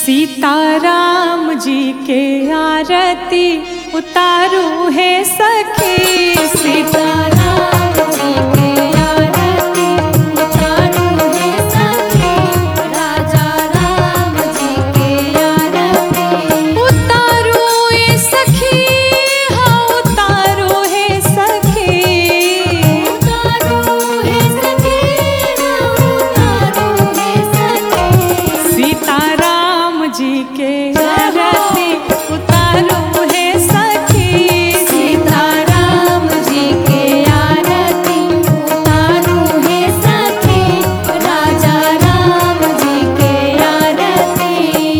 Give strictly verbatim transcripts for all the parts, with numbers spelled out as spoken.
सीताराम जी के आरती उतारू है सखी। सीताराम जी के आरती उतारू है सखी। राजा राम जी के आरती उतारू है सखी। हाँ उतारू है सखी। उतारू है सखी। हाँ उतारू है सखी। सीताराम जी के आरती उतारू है सखी। सीताराम जी के आरती उतारू है सखी। राजा राम जी के आरती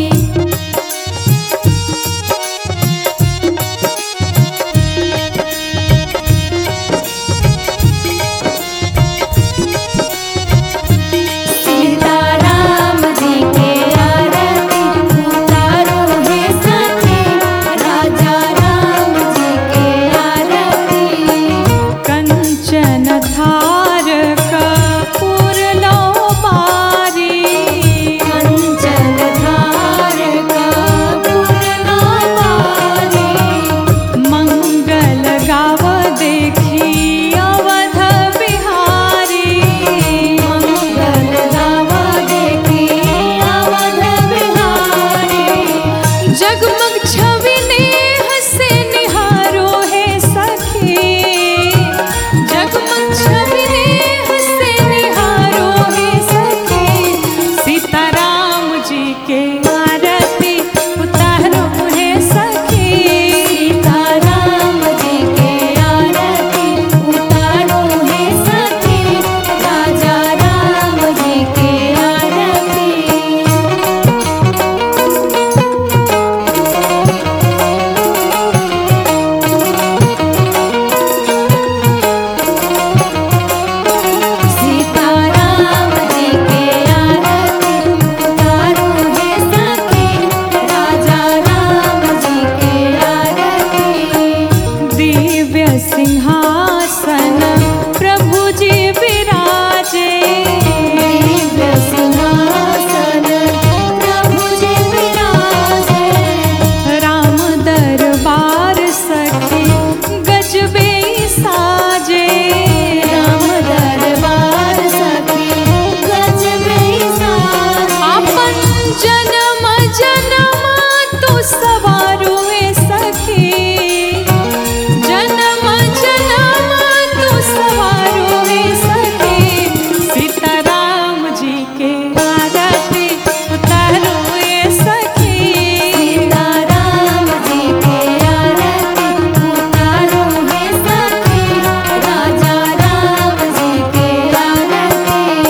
सीताराम जी के आरती उतारू है सखी। राजा राम जी के आरती कंचन थार कपूर लो बारी। कंचन थार कपूर लो बारी। मंगल गाव देखी अवध बिहारी। मंगल गाव देखी अवध बिहारी। जगमग छवि नेह से निहारो है सखी। जगमग छवि नेह से निहारो है सखी। सीताराम जी के आरती उतारो है सखी। सीताराम जी के आरती उतारो है सखी। राजा राम जी के आरती सीताराम जी के आरती उतारू है सखी। राजा राम जी के आरती दिव्य सिंहासन प्रभु जी विराजे। दिव्य सिंहासन प्रभु जी विराजे। राम दरबार सखी गजबे साजे। राम दरबार सखी गजबे साजे। आपन जन्म जन्म तू सवारू है सखी। जन्म जन्म तू सवारू है सखी। सीताराम जी के आरती उतारू है सखी। सीताराम जी के आरती उतारू है सखी। राजा राम जी के आरती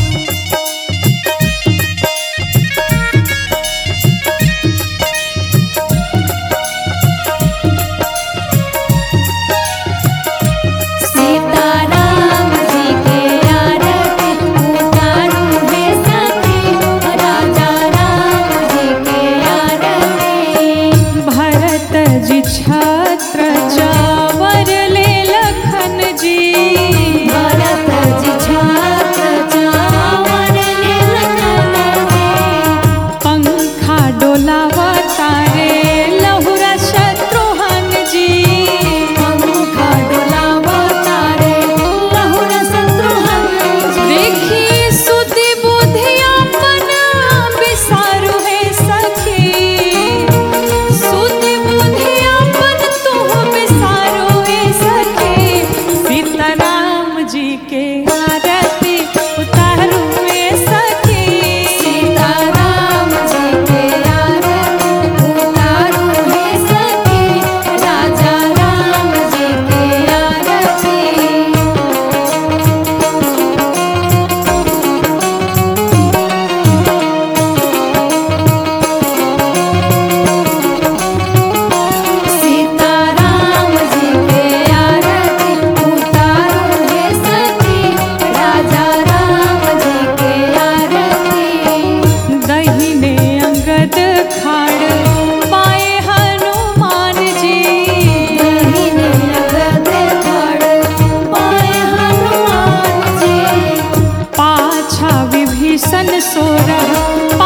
सीताराम जी के आरती उतारू है सखी। राजा राम जी के आरती भरत जी छत्र चावर ले लखन जी। भरत जी छत्र चावर ले लखन जी। पंखा डोलावा तारे लहुरा शत्रुघ्न जी। पंखा डोलावा तारे लहुरा शत्रुघ्न जी। देखी सुधि बुद्धि अपन बिसारू है सखी। सुधि बुद्धि अपन तू बिसारू है सखी। सीताराम जी के आरती उतारू है सखी। सीताराम जी के आरती उतारू है सखी। राजा राम जी के आरती सीताराम जी के आरती उतारू है सखी। राजा राम जी के आरती दहिने अंगद खाड़ पाए हनुमान जी। दहिने अंगद खाड़ पाए हनुमान जी। पाछा विभीषण सोरह